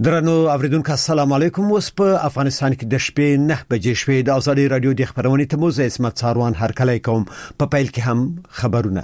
درنو اوریدونکو السلام علیکم. اوس په افغانستان کې د شپې 9 بجې شوې د ازادي رادیو د خبرونې ته مو زه اسمت ساروان هرکلی کوم. په پیل کې هم خبرونه.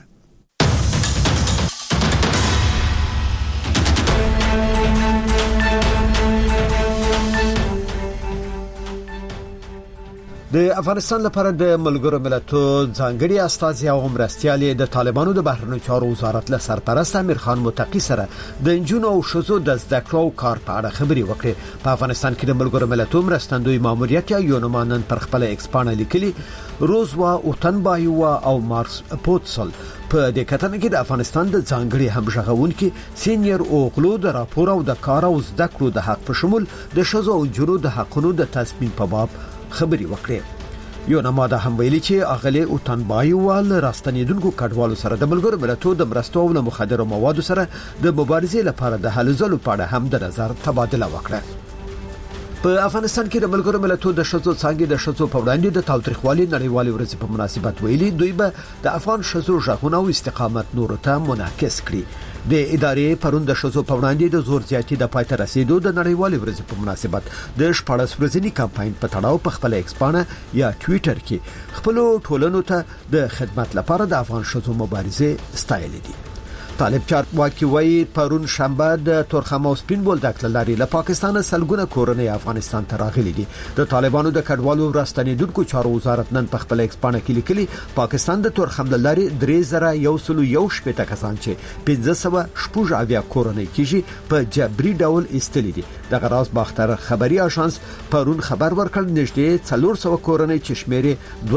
د افغانستان لپاره د ملګرو ملتونو ځانګړي استازي او مرستيالي د طالبانو د بهرنیو چارو وزارت له سرپرست امیر خان متقی سره د انجونو او شذو د زده کړو کار په اړه خبري وکړي. په افغانستان کې د ملګرو ملتونو مرستندوی ماموریت یا یونمانن پر خپل ایکسپانه لیکلي روزوا اوتنبایوا او مارس پوتسل په دې کتنه کې د افغانستان د ځانګړي همغږونکو سینیئر اوغلو د راپور او د کار او زده کړو د حق په شمول د شذو او جنو د حقونو د تضمین په باب خبري وکړي. یو نماده هم ویلي چې اغلی اوتنبایوال راستنیدونکو کډوالو سره د ملګرو ملتونو د مرستو او مخدر موادو سره د مبارزې لپاره د حل زلو په اړه هم د نظر تبادله وکړه. په افغانستان کې د ملګرو ملتونو د شذو څنګه د شذو په وړاندې د تاوتریخوالي نړیوالې ورځې په مناسبت ویلي دوی به د افغان شذو ژغورنه او استقامت نور ته منعکس کړي. د ادارې پرون د شذو په وړاندې د زور زیاتی د پاتې رسیدو د نړیوالې ورځې په مناسبت د 14 ورځنی کمپاین په تړاو په خپل ایکسپانه یا ټوئیټر کې خپل ټولنو ته د خدمت لپاره د افغان شذو مبارزه ستایل دي. طالب چارواکي وایي پرون شنبه د تورخم او سپین بولدک لاري له پاکستان سلګونه کورنۍ افغانستان ته راغلي دي. د طالبانو د کډوالو راستنیدونکو چارو وزارت نن په خپل ایکسپانه کې لیکلي پاکستان د تورخم لاري 3111 کسان چې 1570 کورنۍ کېږي په جبري ډول استلي دي. د غراس باختر خبري آژانس پرون خبر ورکړ نږدې 400 کورنۍ چې شمیرې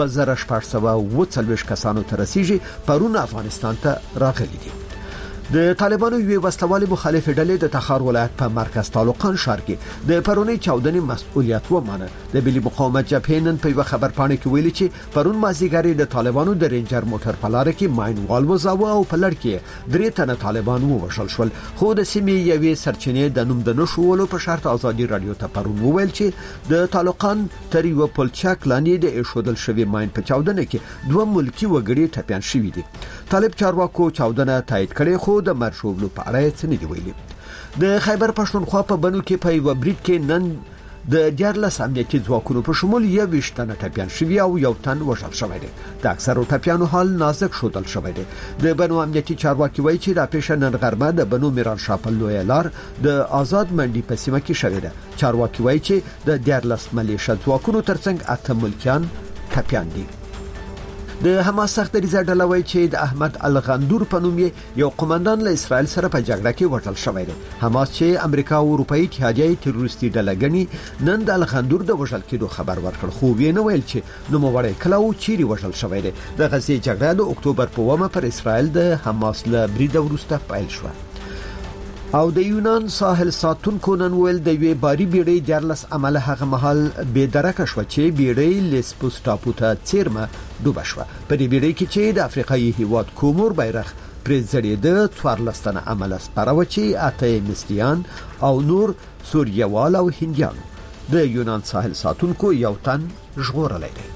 2440 کسانو ته رسیږي پرون افغانستان ته راغلي دي. د طالبانو یو وسلوالي مخالف ډلې د تخار ولایت په مرکز طالقان ښار کې د پرونی چاودنې مسؤلیت ومانه. د ملي مقاومت جبهې نن په خبر پاڼه کې ویلي چې پرون مازیګری د طالبانو د رینجر موټر په لار کې ماین وال وزاوه او په لړ کې درې تنه طالبان ووژل شول. خو د سیمې یوې سرچینې د نوم د نشولو په شرط ازادي رادیو ته پرون وویل چې د طالقان تر یو پلچک لاندې د ایشودل شوی ماین په چاودنه کې دوه ملکی وګړي ټپيان شوي دي. طالب چارواکو چاودنه تایید کړي خو د مرشوبلو په اړه څه نه دی ویلي. د خیبر پښتونخوا په بنو کې په یو بریټ کې نن د 14 امنیتي ځواکونو په شمول 21 تنه ټپيان شوي او یو تن وژل شوی دی. د اکثرو ټپيانو حال نازک شودل شوی دی. د بنو امنیتي چارواکي وایي چې د پیښه نن غرمه د بنو میران شاپل لوی لار د آزاد منډي په سیمه کې شوې ده. چارواکي وایي چې د 14 ملیشه ځواکونو ترڅنګ 8 ملکیان ټپيان دي. د حماس سختریزه ډله وایي چې د احمد الغندور په نوم یو قومندان له اسرائیل سره په جګړه کې وژل شوی دی. حماس چې امریکا او اروپאי اتحادیه تروریستي ډله ګڼي نن د الغندور د وژل کېدو خبر ورکړ خو وینه ویل چې نو موړی کله او چیرې وژل شوی دی. د غزې جګړه د اکتوبر په 1 پر اسرائیل د حماس له برید وروسته پیل شو. او د یونان ساحل ساتونکو نن ویل د وی باری بیړۍ 14 عمله هغه محل به درکه شو چې بیړۍ لیسبوس ټاپو ته چیرمه ډوبه شو. په دې بیړۍ کې چې د افریقایي هیواد کومور بیرغ پر زړېده 14 تنه عمله سپارو چې اته مستیان او نور سوریوال او هندیان. د یونان ساحل ساتونکو یو تن ژغورلای دی.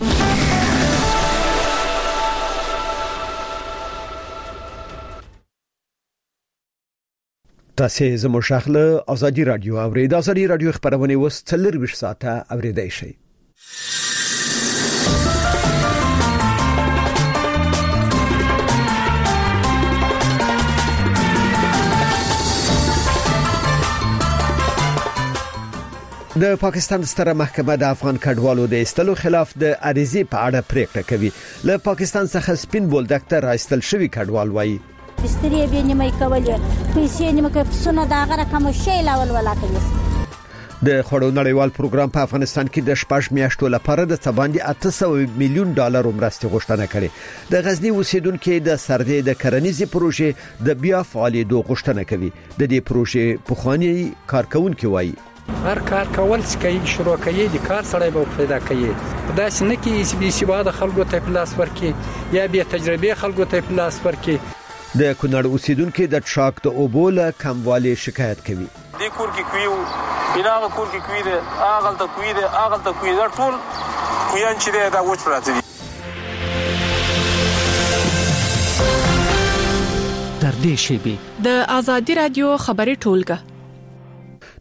تاسو زموږ شغله ازادي رادیو اورئ. د ازادي رادیو خبرونه وس 24 ساعته اوریدای شئ. د پاکستان ستره محکمه د افغان کډوالو د استلو خلاف د عریضې په اړه پریکړه کوي. له پاکستان څخه سپین بولدک ته راستل شوی کډوال وایي بستری به نیمه کولې پیسې نیمه کې سونه دا غره کوم شی لاول ولا کوي. د خړو نړیوال پروګرام په افغانستان کې د 6 میاشتو لپاره د تباندې 800 میلیون ډالر مرستې غوښتنه کړې. د غزنی اوسیدونکو د سردې د کرنیزي پروژې د بیا فعالیدو غوښتنه کوي. د دې پروژې په خواني کارکونکو وایي هر کار کول چې شروع کوي د کار سره به پیدا کوي. دا څنګه کې بي سیواده خلکو ته پلاس ورکي یا به تجربه خلکو ته پلاس ورکي. د کونړ اوسیدونکو د ټراک د اوبول کموالی شکایت کوي. د کور کې کوي بنا کور کې کوي د اغل ته کوي د اغل ته کوي د ټول کویان چې دا وڅ راځي. تر دې شی به د ازادي رادیو خبري ټولګه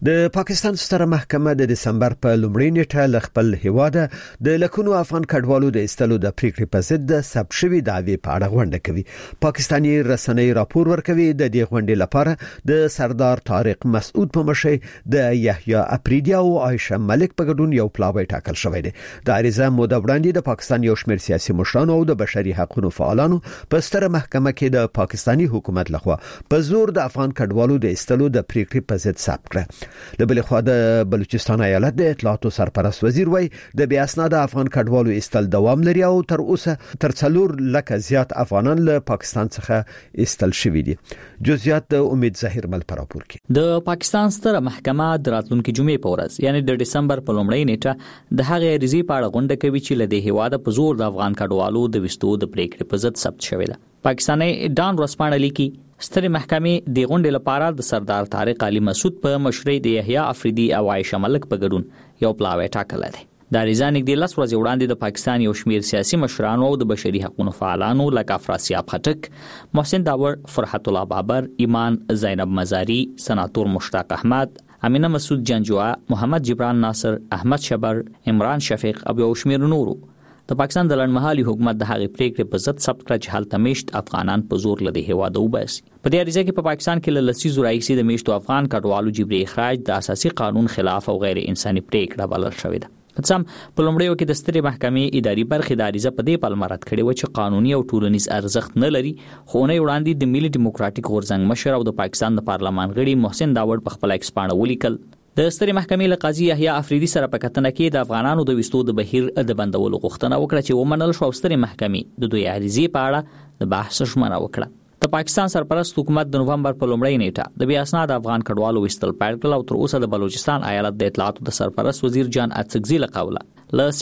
د پاکستان ستره محکمه د دسمبر په لومړۍ نیټه خپل هیواد د لکونو افغان کډوالو د استلو د پریکړې په ضد د ثبت شوی دعوی په اړه غونډه کوي. پاکستاني رسنۍ راپور ورکوي د دې غونډې لپاره د سردار طارق مسعود په مشرۍ د یحیی افریدی او عائشه ملک په ګډون یو پلاوی ټاکل شوی دی. د عریضه موده وړاندې د پاکستان یو شمېر سیاسي مشرانو او د بشري حقوقو فعالانو په ستره محکمه کې د پاکستاني حکومت لخوا په زور د افغان کډوالو د استلو د پریکړې په ضد ثبت کړ. د بل خوا د بلوچستان ایالت د اطلاعاتو سرپرست وزیر وای د بیا اسناد افغان کډوالو استل دوام لري او تر اوسه تر 4 لک زیات افغانان له پاکستان څخه استل شوي دي. جزئیات د امید ظاهر مل پر راپور کې. د پاکستان ستره محکمه د راتلونکي جمعې په ورځ یعنی د دسمبر په لومړۍ نیټه د هغې عریضې په اړه غونډه کوي چې له دې هیواده په زور د افغان کډوالو د وستو د پریکړې په ضد ثبت شوی ده. پاکستاني ډان ورسپانه لیکي سترې محکمې د غونډې لپاره د سردار طارق علي مسعود په مشرۍ د یحیی افریدی او عائشه ملک په ګډون یو پلاوی ټاکل دی. د ریزانګ د لاس ورځې وړاندې د پاکستان یو شمېر سیاسي مشرانو او د بشري حقوقو فعالانو لکه افراسیاب خټک، محسن داور، فرحت الله بابر، ایمان زینب مزاری، سناتور مشتاق احمد، امینه مسعود جنجوا، محمد جبران ناصر، احمد شبر، عمران شفیق او یو شمېر نورو د پاکستان د لړمحالي حکومت د هغې پریکړې په ضد ثبت کړ چې هلته میشت افغانان په زور له هیواده وباسي. په دې اړیزه کې په پاکستان کې له لسیزو راهیسې د میشتو افغان کډوالو جبري اخراج د اساسي قانون خلاف او غیر انساني پریکړه بلل شوې ده. پڅم په لومړیو کې د سترې محکمې اداري برخې د اړیزه په دې پلمه رد کړې و چې قانوني او ټولنیز ارزښت نه لري. خو نه وړاندې د ملي ډیموکراټیک غورځنګ مشر او د پاکستان د پارلمان غړي محسن داور په خپل ایکس پاڼه ولیکل د سترې محکمې له قاضي یحیی افریدی سره په کتنه کې د افغانانو د وستو د بهیر د بندولو غوښتنه وکړه چې ومنل شو. سترې محکمې د دوی عریضې په اړه د بحث ژمنه وکړه. د پاکستان سرپرست حکومت د نوومبر په لومړۍ نیټه د بیا اسناد افغان کډوالو وستل پیل کړل او تر اوسه د بلوچستان ایالت د اطلاعاتو د سرپرست وزیر جان اڅکزي له قوله له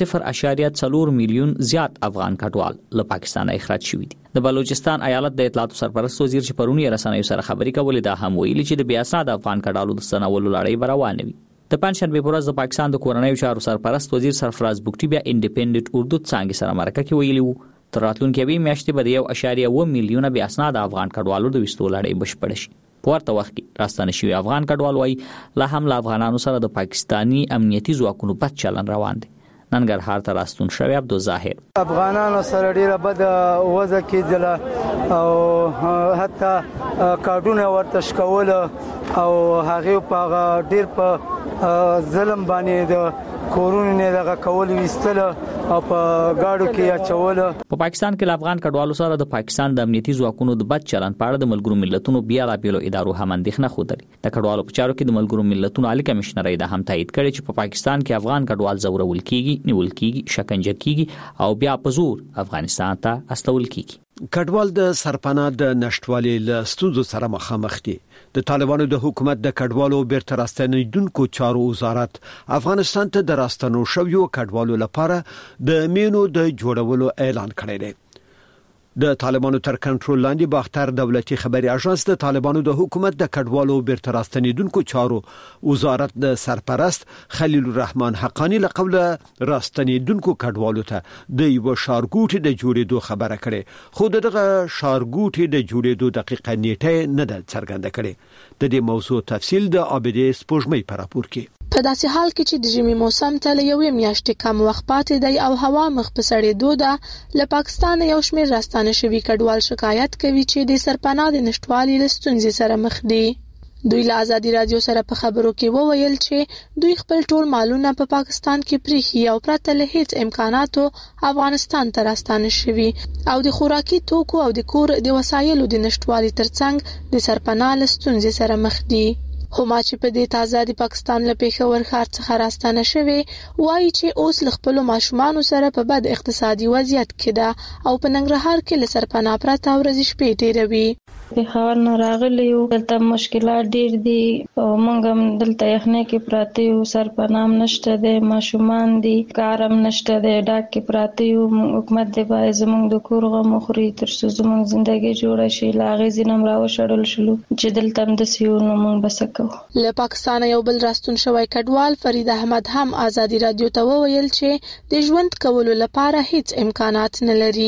0.4 میلیون زیات افغان کډوال له پاکستان اخراج شوي دي. د بلوچستان ایالت د اطلاعاتو سرپرست وزیر چې پرونی رسنیو سره خبرې کولې دا هم ویلي چې د بیا اسناد افغان کډوالو د سنولو لړۍ روانه وي. د پنځشنبه په ورځ د پاکستان د کورنیو چارو سرپرست وزیر سرفراز بوکټي بیا انډیپندنت اردو څنګه سره مرکه کې ویلي وو تر راتلونکي میاشتې به 1.1 میلیون بیا اسناد افغان کډوالو د وستو لړۍ بشپړ شي. په ورته وخت کې راستنه شوی افغان کډوال وایي لا هم له افغانانو سره د پاکستانی امنیتي ځواکونو بد چلن روان دي. ننګرهار ته راستون شوی عبدو ظاهر افغانانو سره ډیره بد وضع کېدله او حتی کارډونه ورته شکول او هغه په ډیر په ظلم باندې د کورونو نه دغه کول وستل او په گاډو کې اچول. په پاکستان کې افغان کډوالو سره د پاکستان د امنیتي ځواکونو د بد چلن په اړه د ملګرو ملتونو بیا لا بیلو ادارو هم اندېښنه خوده. د کډوالو په چارو کې د ملګرو ملتونو عالی کمشنر دا هم تایید کړي چې په پاکستان کې افغان کډوال زورول کیږي، نیول کیږي، شکنجه کیږي او بیا په زور افغانستان ته استول کیږي. کډوال د سرپناه د نشټوالي له ستونزو سره مخامخ دي. د طالبانو د حکومت د کډوالو بیرته راستنیدونکو چارو وزارت افغانستان ته د راستنو شویو کډوالو لپاره د مینو د جوړولو اعلان کړی دی. د طالبانو تر کنټرول لاندې باختر دولتي خبري اژانس د طالبانو د حکومت د کډوالو بیرته راستنیدونکو چارو وزارت د سرپرست خلیل الرحمن حقانی له قوله راستنیدونکو کډوالو ته د یو شارګوټ د جوړېدو خبره کړي، خو دغه شارګوټ د جوړېدو دقیقه نیټه نه ده څرګنده کړي. د دې موضوع تفصیل د عابدې سپوږمۍ په راپور کې. په داسې حال کې چې د ژمي موسم ته له یوې میاشتې کم وخت پاتې دی او هوا مخ په سړېدو ده، له پاکستان یو شمېر راستانه شوي کډوال شکایت کوي چې د سرپناه د نشټوالي له ستونزې سره مخ دي. دوی له ازادي رادیو سره په خبرو کې وویل چې دوی خپل ټول مالونه په پاکستان کې پریخي او پرته له هیڅ امکاناتو افغانستان ته راستانه شوي او د خوراکي توکو او د کور د وسایلو د نشټوالي ترڅنګ د سرپناه له ستونزې سره مخ دي. هما چې په دې تازه د پاکستان له پېښور ښار څخه راستانه شوي وایي چې اوس له خپلو ماشومانو سره په بد اقتصادي وضعیت کې ده او په ننګرهار کې له سرپناه پرته ورځې شپې تېروي. پېښور نه راغلي یو، دلته مشکلات ډېر دي او موږ هم دلته یخنۍ کې پراته یو، سرپناه هم نشته دی، ماشومان دي، کار هم نشته دی، ډاک کې پراته یو. حکومت دی باید زموږ د کور غم وخوري تر څو زموږ زندګي جوړه شي. له هغې ځینې هم راوشړل شلو چې دلته هم داسې یو نو موږ به څه کوو. له پاکستان یو بل راستون شوی کډوال فرید احمد هم ازادي رادیو ته وویل چې د ژوند کولو لپاره هیڅ امکانات نه لري.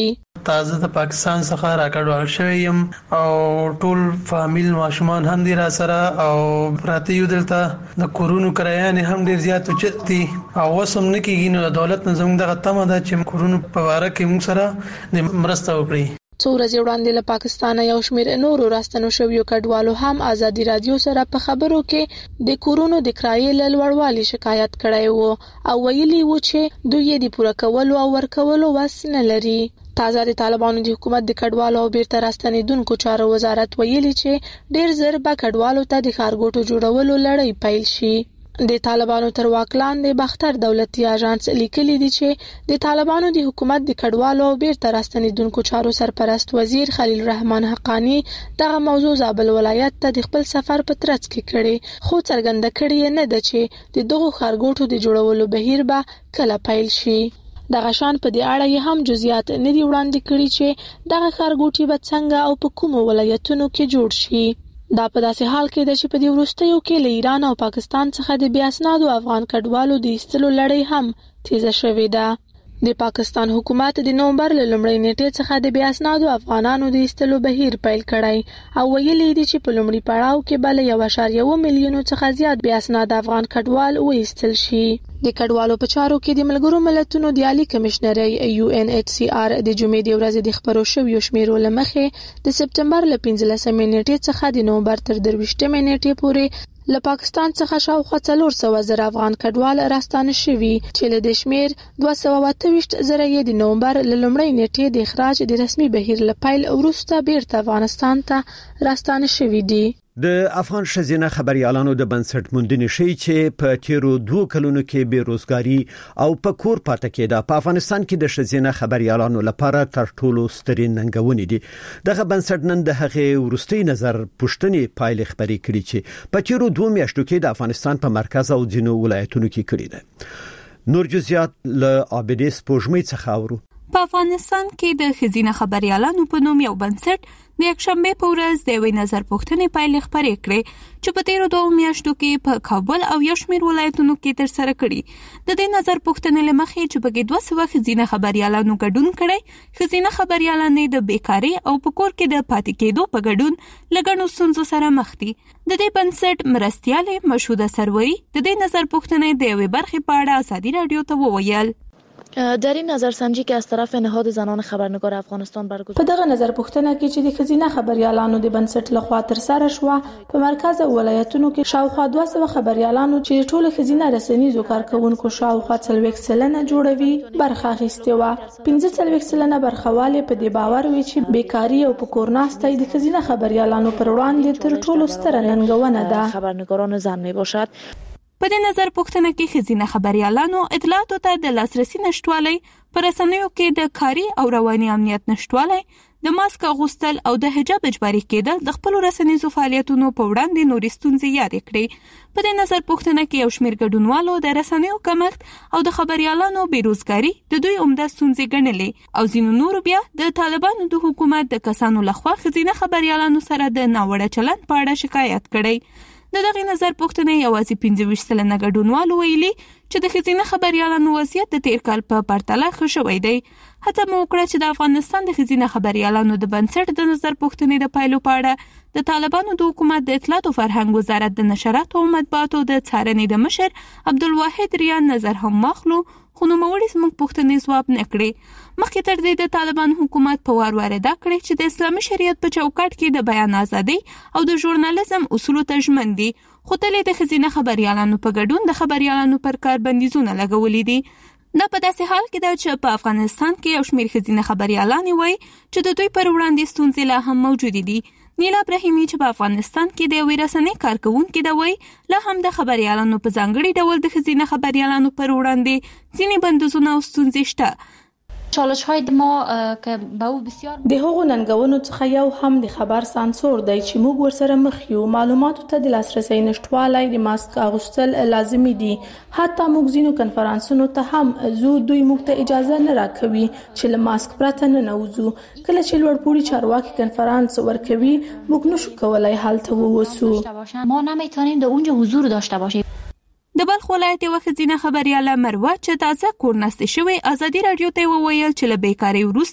تازه د پاکستان څخه راکړول شوی يم او ټول فامیل ماشومان هم دي را سره او پراته یو دلته د کورونو کرایان هم ډیر زیات اوچتي او وسم نکېږي نو دولت نه زموږ دغه تمه ده چې کورونو په واره کې موږ سره د مرسته وکړي. څو ورځې وړاندې له پاکستانه یو شمېر نورو راستنو شویو کډوالو هم ازادي رادیو سره په خبرو کې د کورونو د کرایې له لوړوالي شکایت کړی وو او ویلي وو چې دوی یې د پوره کولو او ورکولو وس نه لري. تازه د طالبانو د حکومت د کډوالو او بیرته راستنېدونکو چارو وزارت ویلي چې ډیر زر به کډوالو ته د ښارګوټو جوړولو لړۍ پیل شي. د طالبانو تر واک لاندې باختر دولتي اژانس لیکلي دي چې د طالبانو د حکومت د کډوالو او بیرته راستنېدونکو چارو سرپرست وزیر خلیل الرحمن حقانی دغه موضوع زابل ولایت ته د خپل سفر په ترڅ کې کړي خو څرګنده کړي نه ده چې د دغو ښارګوټو د جوړولو بهیر به کله پیل شي. دغه شان په دې اړه یې هم جزئیات نه دي وړاندې کړي چې دغه ښارګوټي به څنګه او په کومو ولایتونو کې جوړ شي. دا په داسې حال کې ده چې په دې وروستیو کې له ایران او پاکستان څخه د بې اسنادو افغان کډوالو د ایستلو لړۍ هم تیزه شوې ده. د پاکستان حکومت د نومبر له لومړۍ نیټې څخه د بې اسنادو افغانانو د ایستلو بهیر پیل کړی او ویلي دي چې په لومړي پړاو کې به 1.1 میلیون څخه زیات بې اسناد افغان کډوال وایستل شي. د کډوالو په چارو کې د ملګرو ملتونو د عالی کمشنرۍ UNHCR د جمعې د ورځې د خبرو شویو شمیرو له مخې د سپتمبر له 15 نیټې څخه د نومبر تر 23 نیټې پورې له پاکستان څخه شاوخوا 400,000 افغان کډوال راستانه شوي چې له دې شمیر 228,000 یې د نومبر له لومړۍ نیټې د اخراج د رسمي بهیر له پیل وروسته بیرته افغانستان ته راستانه شوي دي. د افغان ښځینه خبريالانو د بنسټ موندنې شي چې په تیرو 2 کلونو کې بیروزګاری او په کور پاتې کېده په افغانستان کې د ښځینه خبريالانو لپاره تر ټولو سترې ننګونې دي. دغه بنسټ نن د هغې وروستي نظر پوښتنې پایلې خبرې کړې چې په تیرو 2 میاشتو کې د افغانستان په مرکز او ځینو ولایتونو کې کړې ده. نور جزئیات له عابدې سپوږمۍ څخه اورو. په افغانستان کې د ښځینه خبريالانو په نوم یو بنسټ د یکشنبه په ورځ د یوې نظر پوښتنې پایلې خبرې کړې چې په تیرو 2 میاشتو کې په کابل او یو شمېر ولایتونو کې ترسره کړي. د دې نظر پوښتنې له مخې چې پکې 200 ښځینه خبريالانو ګډون کړی، ښځینه خبريالانې د بیکاري او په کور کې د پاتې کېدو په ګډون له ګڼو ستونزو سره مخ دي. د دې بنسټ مرستیالې مشهوده سروري د دې نظر پوښتنې د یوې برخې په اړه ازادي رادیو ته وویل. در این نظرسنجی که از طرف نهاد زنان خبرنگار افغانستان برگزار په دغه نظر پوښتنه کې چې د ښځینه خبريالانو د بنسټ لخوا ترسره شوه په مرکز او ولایتونو کې شاوخوا 200 خبريالانو چې ټول ښځینه رسنیزو کارکونکو شاوخوا 40% جوړوي برخه اخیستې و. 45% برخوالې په دې باور وي چې بیکاری او په کور ناستۍ د ښځینه خبريالانو پر وړاندې تر ټولو ستره ننګونه ده. خبرنگاران زن میباشد. په دې نظر پوښتنه کې ښځینه خبريالانو اطلاعاتو ته د لاسرسي نشټوالی، په رسنیو کې د کاري او رواني امنیت نشټوالی، د ماسک اغوستل او د حجاب اجباري کېدل د خپل رسنیزو فعالیتونو په وړاندې نورې ستونزې یادې کړې. په دې نظر پوښتنه کې یو شمېر ګډونوالو د رسنیو کمښت او د خبريالانو بیروزګاری د دوی عمده ستونزې ګڼلې او ځینو نورو بیا د طالبانو د حکومت د کسانو لخوا ښځینه خبريالانو سره د ناوړه چلند په اړه شکایت کړی. د دغه نظر پوښتنې یوازې 25% ګډونوالو ویلي چې د ښځینه خبريالانو وضعیت د تیر کال په پرتله ښه شوی دی. هڅه مو وکړه چې د افغانستان د ښځینه خبريالانو د بنسټ د نظر پوښتنې د پایلو په اړه د طالبانو د حکومت د اطلاعات او فرهنګ وزارت د نشراتو او مطبوعاتو د څارنې د مشر عبدالواحد ریان نظر هم واخلو، خو نوموړي زموږ پوښتنې ځواب نه کړې. مخکې تر دې د طالبان حکومت په وار وارده کړې چې د اسلامي شریعت په چوکاټ کې د بیان ازادي او د ژورنالیزم اصولو ته ژمن دي، خو تل د ښځینه خبريالانو په ګډون د خبريالانو پر کار بندیزونه لګولي دي. دا په داسې حال کې ده چې په افغانستان کې یو شمېر ښځینه خبريالانې وایي چې د دوی پر وړاندې ستونزې لا هم موجودې دي. نیلا ابراهیمي چې په افغانستان کې د یوې رسنۍ کارکوونکې ده وایي لا هم د خبريالانو په ځانګړي ډول د ښځینه خبريالانو پر وړاندې ځینې بندیزونه او ستونزې شته. چالش‌های ما که به او بسیار د هغو ننګونو څخه یو هم د خبر سانسور دی چې موږ ورسره مخ یو. معلوماتو ته د لاسرسي نشټوالی، د ماسک اغوستل لازمي دي. حتی موږ ځینو کنفرانسونو ته هم زو دوی موږ ته اجازه نه راکوي چې له ماسک پرته نه نوځو. کله چې لوړپوړي چارواکي کنفرانس ورکوي موږ نشو کولای حالت ووسو. ما نمیتونیم در اونجا حضور داشته باشیم. د بلخ ولایت یوه ښځینه خبریاله مروه چې تازه کورنستې شوې ازادي راډیو ته وویل چې له بیکارۍ وروسته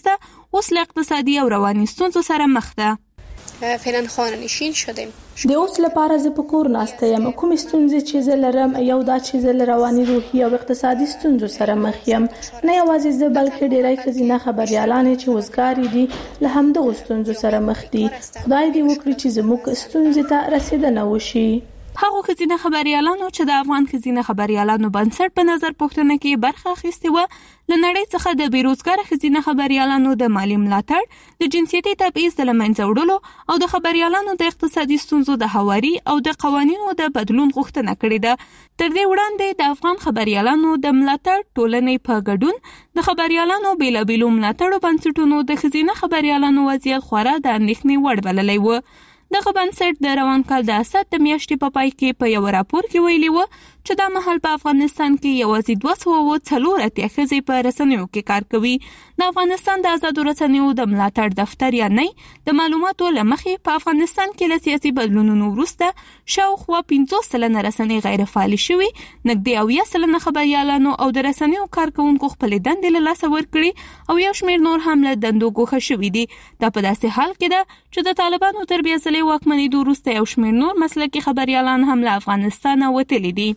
اوس له اقتصادي او رواني ستونزو سره مخ ده. فعلا خانه‌نشین شدیم. د اوس لپاره زه په کور ناسته یم. کوم ستونزې چې زه لرم یو دا چې زه رواني روحي او اقتصادي ستونزو سره مخ یم. نه یوازې زه بلکې ډیری ښځینه خبريالان چې وزګاری دي له همدغه ستونزو سره مخ دي. خدای دې وکړي چې زموږ ستونزې ته رسیدنه وشي. هغه ښځینه خبريالانو چې د افغان ښځینه خبريالانو بنسټ په نظر پوښتنه کې برخه اخیستې و، له نړۍ څخه د بیروزګار ښځینه خبريالانو د مالی ملاتړ، د جنسیتي تبعیض د لمنځه وړلو او د خبريالانو د اقتصادي ستونزو د هواري او د قوانینو د بدلون غوښتنه کړې ده. تر دې وړاندې د افغان خبريالانو د ملاتړ ټولنې په ګډون د خبريالانو بیلابیلو ملاتړو بنسټونو د ښځینه خبريالانو وضعیت خورا د اندېښنې وړ بللی و. دغه بنسټ د روان کال د اسد د میاشتې په پای کې په یو راپور کې ویلي و چې دا مهال په افغانستان کې یوازې 240 ښځې په رسنیو کې کار کوي. د افغانستان د آزادو رسنیو د ملاتړ دفتر یا نه د معلوماتو لمخې په افغانستان کې له سیاسي بدلونونو وروسته شاوخوا 50% رسنۍ غیر فعال شوي، نږدې 70% خبريالانو او د رسنیو کارکونکو خپل دندې له لاسه ورکړي او یو شمېر نور هم له دندو ګوښه شوي دي. دا په داسې حال کې ده چې د طالبانو تر بیا ځلې واکمنېدو وروسته یو شمېر نور مسلکي خبريالان هم له افغانستانه وتلي دي.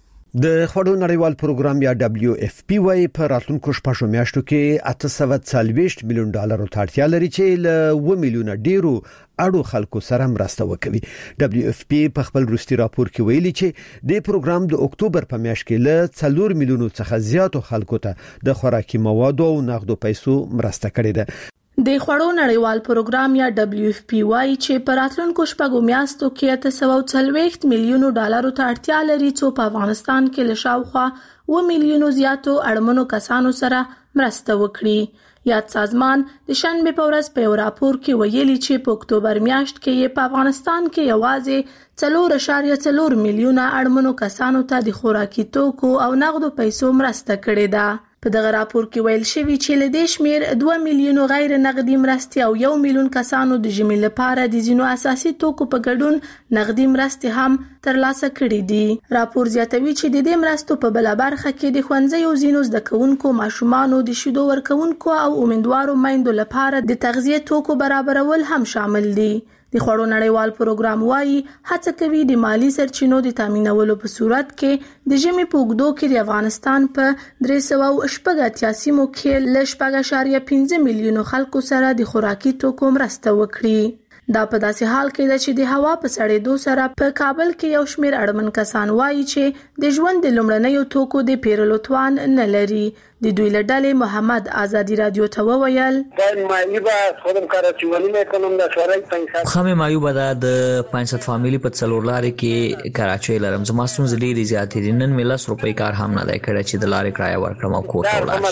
د خوړو نړیوال پروګرام یا WFP وايي په راتلونکو شپږو میاشتو کې 840 میلیون ډالر ته اړتیا لري چې له 1 میلیون ډیرو اړو خلکو سره مرسته وکوي. WFP په خپل روسي راپور کې ویلي چې د پروګرام د اکتوبر په میاشت کې له 4 میلیونو څخه زیاتو خلکو ته د خوراکي موادو او نغدو پیسو مرسته کړې ده. د خوړو نړیوال پروګرام یا WFP وايي چې په راتلونکو شپږو میاشتو کې 840 میلیون ډالر ته اړتیا لري چې په افغانستان کې له شاوخوا 1 میلیون زیاتو اړمنو کسانو سره مرسته وکړي. یاد سازمان د شنبه په ورځ په راپور کې ویلي چې په اکتوبر میاشت کې په افغانستان کې یوازې 4.4 میلیون اړمنو کسانو ته د خوراکي توکو او نغدو پیسو مرسته کړې ده. په دغه راپور کې ویل شوی چې له دې شمیر 2 میلیون غیر نقدي مرستې او 1 میلیون کسانو د ژمي لپاره د ځینو اساسي توکو په ګډون نقدي مرستې هم ترلاسه کړې دي. راپور زیاتوي چې د دې مرستو په بل برخه کې د ښوونځیو ځینو زده کوونکو، ماشومانو، د شیدو ورکوونکو او امیندوارو میندو لپاره د تغذیه توکو برابرول هم شامل دي. د خوړو نړیوال پروګرام وايي هڅه کوي د مالی سرچینو د تامینولو په صورت کې د ژمي په اوږدو کې د افغانستان په 388 سیمو کې له 4.5 میلیون خلکو سره د خوراکي توکو مرسته وکړي. دا په داسې حال کې ده چې د هوا په سړېدو سره په کابل کې یو شمېر اړمن کسان وایي چې د ژوند د لومړنیو توکو د پیرلو توان نه لري. د دوی له ډلې محمد آزادی رادیو ته وویل خامې مایوبه ده د 500 فامیلی په څلور لارې کې کراچۍ لرم. زما ستونزې ډېرې زیاتې دي. نن مې 10 روپۍ کار هم نه دی کړی چې د لارې کرایه ورکړم او کور ته ولاړ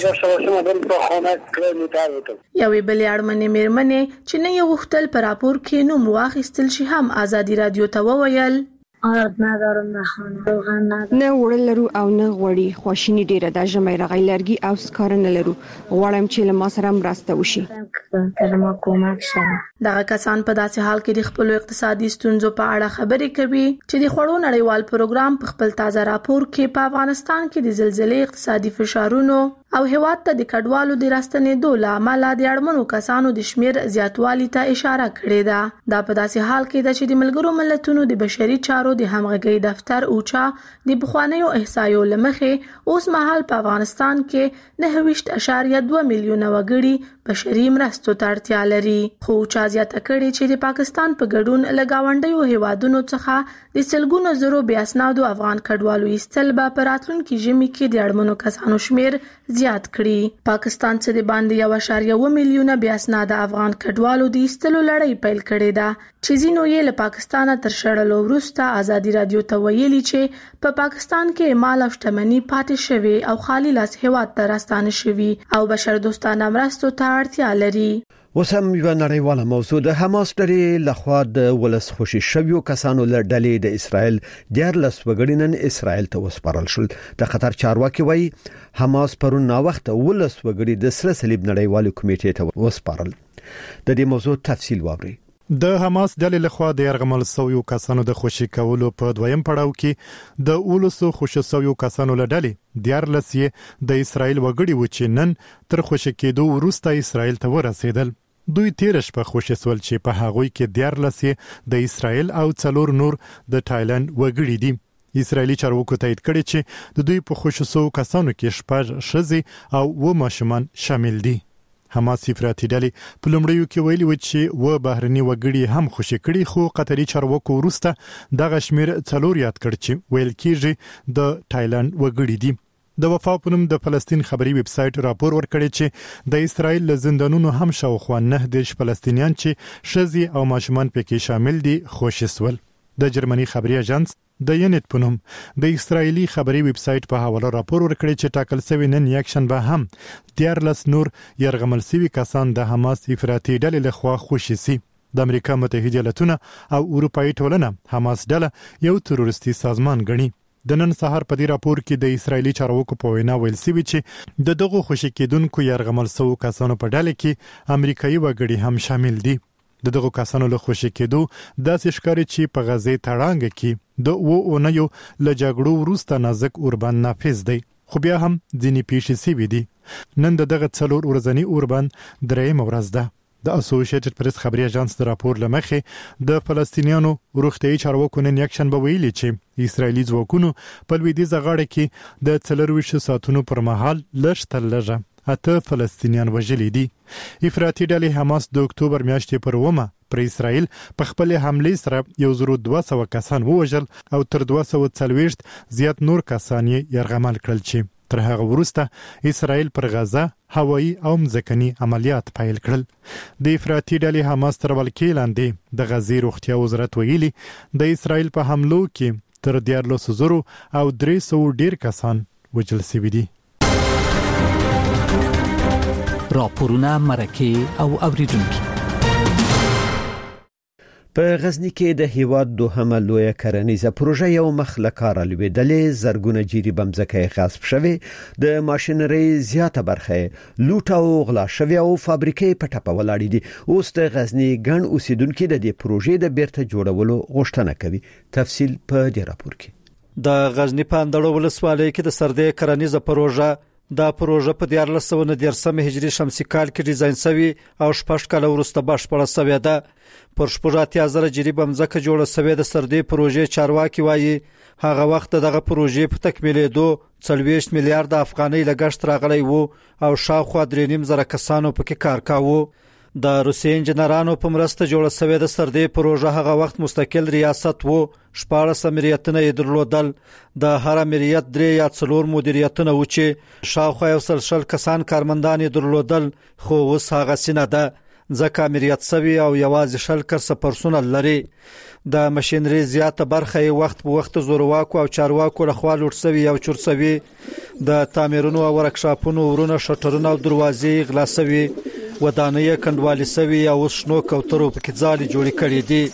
شم. یوې بلې اړمنې مېرمنې چې نه یې غوښتل په راپور کې نوم واخیستل شي هم آزادی رادیو ته وویل آرد ندارم نه خانه روغن ندارم نه وړل لرو او نه غوړي. خواشینی ډیره د ژمي رغی لرګي او سکار نه لرو. غواړم چې له ما سره مرسته وشي. دغه کسان په داسې حال کې د خپل اقتصادي ستونزو په اړه خبرې کوي چې د خوړو نړیوال پروګرام په خپل تازه راپور کې په افغانستان کې د زلزلې، اقتصادي فشارونو او هیواد ته د کډوالو د راستنېدو له امله د اړمنو کسانو د شمیر زیاتوالي ته اشاره کړې ده. دا په داسې حال کې ده چې د ملګرو ملتونو د بشري چارو د همغږي دفتر اوچا د بخوانیو احصایو لمخې اوس مهال په افغانستان کې 9.2 میلیونه وګړي بشري مرستو ته اړتیا لري. خو اوچا زیاته کړې چې د پاکستان په ګډون له گاونډیو هیوادونو څخه د سلګونو زرو بې اسنادو افغان کډوالو ایستل به په راتلونکي ژمي کې د اړمنو کسانو شمیر زیات کړي. پاکستان څخه د باندې 1.1 میلیونه بې اسناده افغان کډوالو د ایستلو لړۍ پیل کړې ده چې ځینو یې له پاکستانه تر شړلو وروسته آزادی رادیو ته ویلي چې په پاکستان کې مال او شتمني پاتې شوی او خالي لاس هیواد ته راستانه شوی او بشر دوستانه مرستو ته اړتیا لري. وسم یو نړیواله موضوع د حماس ډلې لخوا د ولس خوشي شویو کسانو له ډلې د اسرائیل 14 وګړي نن اسرائیل ته وسپارل شول. د قطر چارواکي وایي حماس پرون نا وخت ولس وګړي د سره صلیب نړیوال کمیټې ته وسپارل. د دې موضوع تفصیل واوري. د حماس ډلې لخوا د يرغمل سویو کسانو د خوشي کولو په دویم پړاو کې د 19 خوشي سویو کسانو له ډلې 14 د اسرایل وګړي و چې نن تر خوشي کېدو وروسته اسرایل ته ورسېدل. دوی تیر شپه خوشي سول چې په هغوی کې 14 د اسرایل او 4 نور د تایلند وګړي دي. اسرایلی چارواکو تایید کړي چې د دوی په خوشي سوو کسانو کې شپږ ښځې او 2 ماشومان شامل دي. حماس افراطي ډلې په لومړیو کې ویلي و چې و بهرني وګړي هم خوشي کړي، خو قطري چارواکو وروسته دغه شمیر 4 یاد کړ چې ویل کېږي د تایلند وګړي دي. د وفا په نوم د فلسطین خبري ویب سټ راپور ورکړی چې د اسرایل له زندانونو هم شاوخوا 9 فلسطینیان چې ښځې او ماشومان پکې شامل دي خوشي سول. د جرمني خبري اژانس د یونیت په نوم د اسرایلی خبري ویب سټ په حواله راپور ورکړی چې ټاکل شوی نن یکشنبه هم 14 نور يرغمل شوي کسان د حماس افراطي ډلې لخوا خوشي سي. د امریکا متحده ایالاتونه او اروپאי ټولنه حماس ډله یو تروریستي سازمان ګڼي. د نن سهار په دې راپور کې د اسرایلی چارواکو په وینا ویل شوی چې د دغه خوشي کېدونکو يرغمل شوو کسانو په ډله کې امریکایي وګړي هم شامل دي. د دغه کسانو له خوشي کېدو داسې ښکاري چې په غزې تړانګ کې د اونیو له جګړو وروسته نازک اوربند نافذ دی، خو بیا هم ځینې پیښې سوي دي. نن دغه 4 ورځنی اوربند درېیمه ورځ ده. د اسوسییټډ پریس خبري اژانس د راپور لمخې د فلسطینیانو روغتیايي چارواکو نن یکشنبه ویلي چې اسرایلی ځواکونو په لویدیځه غاړه کې د 24 ساعتونو پر مهال لږ تر لږه 8 فلسطینیان وژلي دي. افراطي ډلې حماس د اکتوبر میاشتې پر 1 پر اسرائیل په خپل حمله سره 1200 کسان ووژل او تر 240 زیات نور کسان یې يرغمل کړل چې تر هغه وروسته اسرائیل پر غزه هوایي او مځکني عملیات پیل کړل. د افراطي ډلې حماس تر ولکې لاندې د غزې روغتیا وزارت ویلي د اسرائیل په حملو کې تر 14,000 او 300 ډیر کسان وژل شوي دي. راپورونه مرکه او اوریدونکو. په غزنی کې د هیواد دوهمه لویه کرنیزه پروژه یو مخ له کاره لویدلې، زرګونه جیری بمځکه غصب شوی، د ماشينري زیاته برخه لوټ او غلا شوی او فابریکې په ټپه ولاړې دي. اوس د غزنی ګڼ اوسیدونکو د دې پروژې د بیرته جوړولو غوښتنه کوي. تفصیل په دې راپور کې. د غزنی په اندړو ولسوالۍ کې د سردې کرنیزه پروژه دا پروژه په 1419 هجری شمسي کال کې ډیزاین شوی او شپږ کال وروسته بشپړه شوې ده. پر 80,000 جری بمځکه جوړه شوې د سردې پروژې چارواکي وایي هغه وخت دغه پروژې په تکمیلېدو 40 میلیارډ افغانۍ لګښت راغلی وو او شاوخوا 3.5 کسانو پکې کار کاوه. د روسي انجنیرانو په مرسته جوړه شوې د سردې پروژه هغه وخت مستقل ریاست وو. 14 امریتونه یې درلودل. د هر امریت 3 یا 4 مدیریتونه و چې شاوخوا 100 کسان کارمندان یې درلودل، خو اوس هغه سینه ده ځکه امریت سوي او یوازې 100 کس پرسونل لري. د ماشينري زیاته برخه یې وخت په وخت زورواکو او چارواکو لخوا لوټ سوي او چور سوي. د تعمیرونو او ورکشاپونو ورونه شټرونه او دروازې غلا سوي، ودانۍ کندوالي سوي او شنو کوترو په کې ځالي جوړې کړې دي.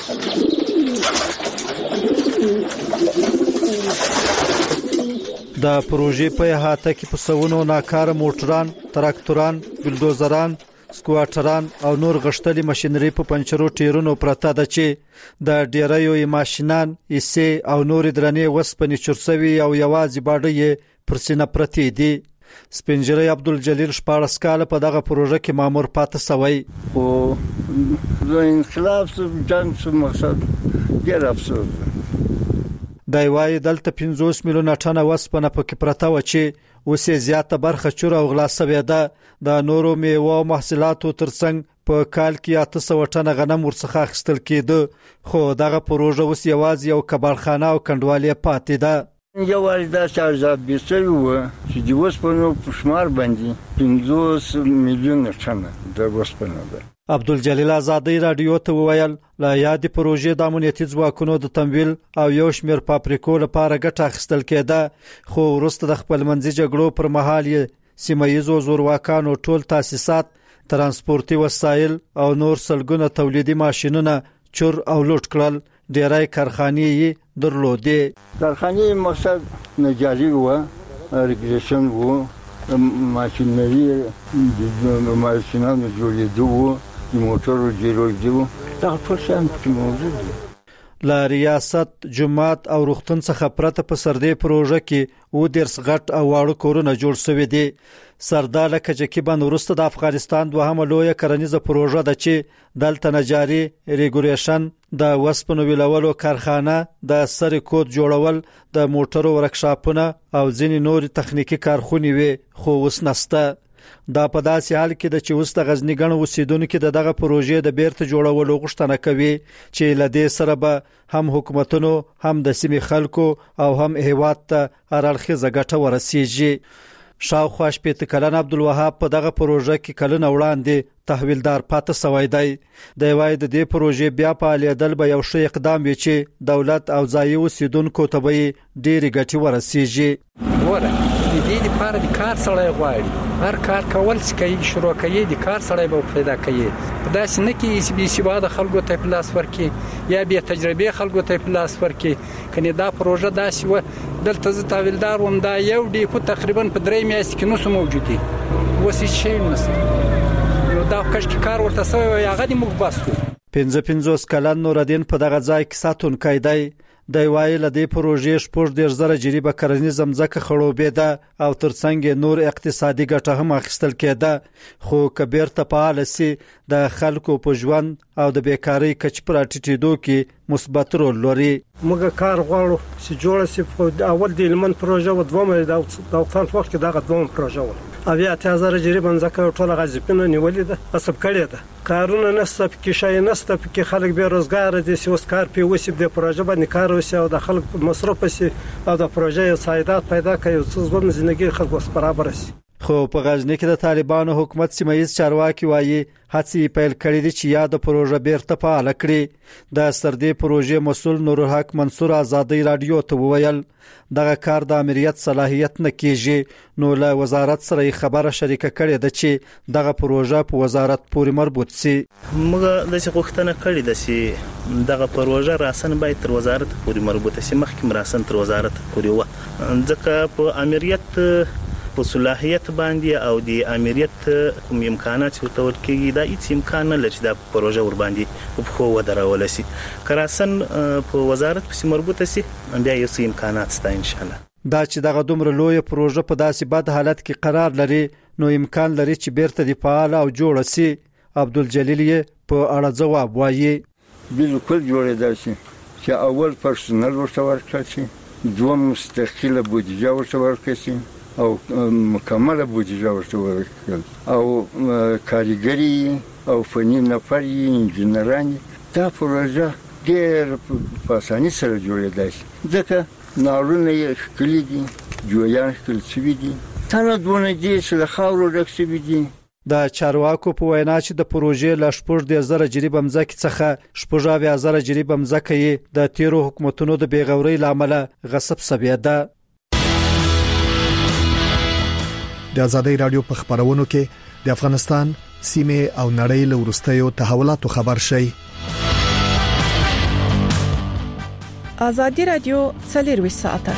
د پروژې په احاطه کې په سونو ناکاره موټران، تراکتوران، بلدوزران، سکواټران او نور غشتلي ماشينري په پنچرو ټیرونو پرته ده چې د ډیریو ماشينان ایسي او نور درنې وسپنې چورسوي او یوازې باډي پر سینه پرتی دي. سپینجری عبدالجلیل 14 کال په دغه پروژه کې مامور پاتې سوی او د انقلاب جنگ څخه مقصد ډیر افسوس دی. وایي دلته 50 میلیونه ټنه وسپنه پکې پرته و چې اوس زیاته برخه چور او غلا سوي ده. د نورو میوه او محصولاتو ترڅنګ په کال کې 800 ټنه غنم ورڅخه اخیستل کېده، خو دغه پروژه اوس یوازې یو کبارخانه او کندوالي پاتې ده. یو والدا چې بيسوي و چې د وسپنو په شمار باندې 50 میلیونه ټنه د وسپنه ده. عبدالجلیل آزادی رادیو ته وویل لا یادې پروژې د امنیتي ځواکونو د تمویل او یو شمېر فابریکو لپاره ګټه اخیستل کېده، خو وروسته د خپلمنځي جګړو پر مهال یې سیمه‌ییزو زورواکانو ټول تاسیسات، ترانسپورتي وسایل او نور سلګونه تولیدي ماشینونه چور او لوټ کړل. ډیری کارخانې یې درلودې. کارخانې مقصد نجاري و، ریګریشن و، ماشینري د ماشینانو جوړېدو و، د موټرو جوړېدو دا ټول شان په موجود دي. لا ریاست جماعت او روغتون څخه پرته په سردې پروژه کې او درس غټ او واړه کورونه جوړ شوي دي. سردار کجکی بند ورسته د افغانستان دوهمه لویه کرنیزه پروژه ده چې دلته نجاري ریګولیشن د وسپنو ویلولو کارخانه د سری کود جوړول د موټرو ورکشاپونه او ځینې نور تخنیکی کارخونې وي خو وس نسته. دا په داسې حال کې د چې اوس د غزنی ګڼ اوسیدونکو د دغه پروژې د بیرته جوړولو غوښتنه کوي چې لدې سره به هم حکومتونو هم د سیمې خلکو او هم هیواد ته ارالخیزه ګټه ورسیږي. شاوخوا شپېته کلن عبدالوهاب په دغه پروژه کې کلونه وړاندې تحویلدار پاتې شوی دی. دی وايي د دې پروژې بیا فعالیدل به یو ښه اقدام وي چې دولت او ځایي اوسیدونکو ته به ډېرې ګټې ورسیږي. د دې لپاره د کار سړی غواړي، هر کار کول چې کوي شروع کوي د کار سړی به پیدا کوي. داسې نه کې بي سواده خلکو ته په لاس ورکي یا بیا تجربه خلکو ته په لاس ورکي. کني دا پروژه داسې و دلته ز تحویلدار وم دا یو ډیپو تقریبا په 3 میاشتې کې نو سم موجودي وسې شي نست نو دا کښ کار ورته سوی او هغه د موږ باسو. 55 کلن نوردین په دغه ځای کې ساتونکی دی. د وایي لدې پروژې شپږ ډیر زره جریبه کرنیزه مځکه خړوبېده او ترڅنګ نور اقتصادي ګټه هم اخیستل کېده، خو کبیر ته فعال سي د خلکو په ژوند او د بیکاری کچ پر ټیټېدو کې مثبت رول لري. موږ کار غواړو چې جوړ شي. په اول د لمن پروژه و دومره د وقفان وخت کې دغه دوم پروژه و اویا 8000 جریبه مځکه ټول غازپینه نیولې ده قصب کړې ده. کارونه نسته کې شای نسته کې خلک به روزګار دي چې اوس کار په وسی د پروژه باندې کار وسی او د خلک مصرف شي او د پروژې سایدات پیدا کوي او څه ژوندۍ خلکو سره برابر شي. خو په غزنی کې د طالبانو حکومت سیمایي چارواکي وایي هڅې پیل کړې دي چې یاد پروژه بیرته فعال کړي. د سردې پروژې مسول نور الحق منصور آزادۍ رادیو ته وویل دغه کار د امریت صلاحیت نه کیږي، نو له وزارت سره خبره شریکه کړې ده چې دغه پروژه په وزارت پورې مربوط سي. موږ د څه غوښتنه کړې ده چې دغه پروژه راسن باید تر وزارت پورې مربوط سي، مخکې راسن تر وزارت پورې و ځکه په امریت په صلاحیت باندې او د امریت کوم امکانات چې تور کېږي دا هیڅ امکان نه لري د پروژه ور باندې په خو ودرول شي. کراسن په وزارت په مربوطه سي بیا یو څه امکانات ستا ان شاء الله. دا چې دغه دومره لوی پروژه په داسې بد حالت کې قرار لري نو امکان لري چې بیرته د فعال او جوړ شي. عبدالجلیل په اړه جواب وایي بالکل جوړېدل شي چې اول پرسونل ورته ورکړل شي، دوم مستقله بودجه ورته ورکړل شي او مکمله بودجه ورته ورکړل او کاریګری او فني نفر انجنیران. دا پروژه ډېر په اسانۍ سره جوړېدای شي ځکه نارونه یې ښکلي دي، جویان ښکل شوي دي، تنه دي چې له خاورو ډک شوي دي. د چارواکو په وینا چې د پروژې له 14,000 جریبه مځکې څخه 14,000 جریبه مځکه یې د تیرو حکومتونو د بیغورۍ لامل غصب شوې ده. د آزادۍ رادیو په خبرونو کې د افغانستان سیمه او نړۍ له ورستیو تحولاتو خبر شي. آزادۍ رادیو 24 ساعته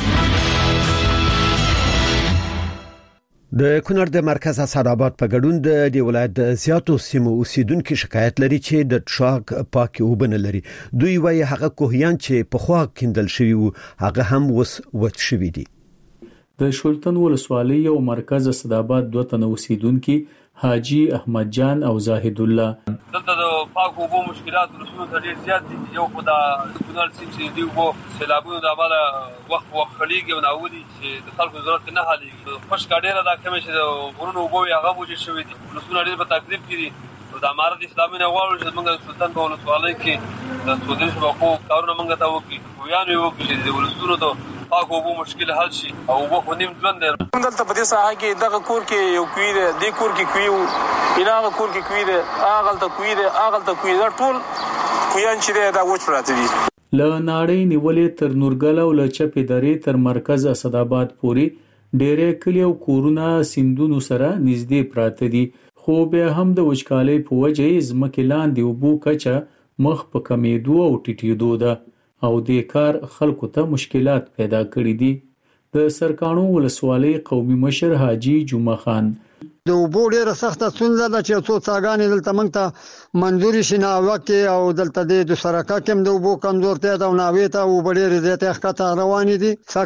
د کونړ د مرکز اسعدآباد په ګډون د ولایت د زیاتو سیمو اوسیدونکو شکایت لري چې د ټراک پاکي وبنه لري. دوی وايي هغه کوهیان چې په خوا کیندل شوی وو هغه هم وس وچ شوی دي. د شولتن ولسوالۍ او مرکز اسعدآباد دوه تنه اوسیدونکو حاجی احمد جان او زاهد الله دلته د پاکو وبو مشکلات رسول ډیر زیات دي. یو په دا کونړ سیند چې دی وو سیلابونو د امله وخت خلیږي او ناودي چې د خلکو ضرورت نه حلېږي. خوش کاډیره دا کوم چې د غرونو وبو هغه موجود شوی دي. رسول ډیر په تکلیف کړي د امارت اسلامي نه غواړي چې موږ سلطان په ولسوالۍ کې د سودري شبکو کارونه موږ ته وکړي خو یانو یو کې د ولسونو ته پاکو وبو مشکل حل شي او وبو خو نیم ژوند دی. دلته په دې ساحه کې دغه کور کې یو کوي دی، دې کور کې کوي وو، هغه کور کې کوي دی، هغه ته کوي دی، هغه ته کوي دا ټول کویان چې دی دا وچ پراته دي. له ناړۍ نیولې تر نورګل او له چپې درې تر مرکز اسعدآباد پورې ډېرې کلی او کورونه سیندونو سره نږدې پراته دي، خو بیا هم د وچکالۍ په وجه ځمکې لاندې اوبو کچه مخ په کمیدو او ټیټېدو ده او د کار خلکو ته مشکلات پیدا کړي دي. د سرکانو ولسوالۍ قومي مشر حاجی جمعه خان د اوبو ډیره سخته ستونزه ده چې څو څاګانې دلته موږ ته منځوري شي ناوه کې او دلته د سرکا کې د اوبو کمزورتیا ده او ناوې ته اوبه ډیرې زیاتې ښکته روانې دي